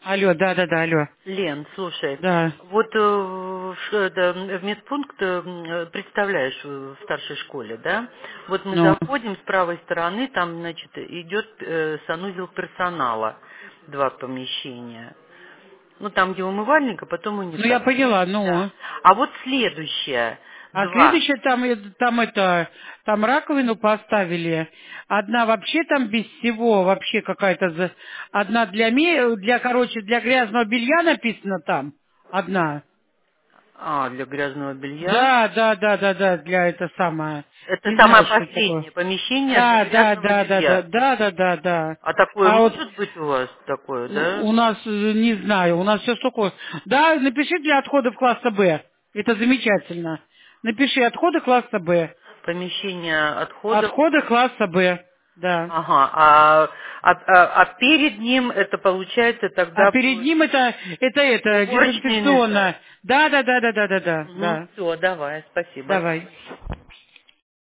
Алло, да, алло. Лен, слушай, Да. вот в медпункт, представляешь, в старшей школе, да? Вот мы Ну. заходим с правой стороны, там, значит, идет санузел персонала, 2 помещения. Ну, там, где умывальник, а потом Ну, я унитаз. поняла, Да. ну. А вот следующее, А 2. следующее там раковину поставили. Одна вообще там без всего, вообще какая-то, одна для грязного белья написано там. Одна. А, для грязного белья. Да, для это самое. Это Не самое знаю, что это такое. последнее помещение для Да. грязного белья. Да. А такое А вот может быть у вас такое, да? у нас, не знаю, у нас все такое. Да, напиши для отходов класса Б. Это замечательно. Напиши отходы класса Б. Помещение отходов. Отходы класса Б. Да. Ага. А перед ним это получается А тогда перед ним это уборочный унитаз. дезинфекционно. Да. Ну все, давай, спасибо. Давай.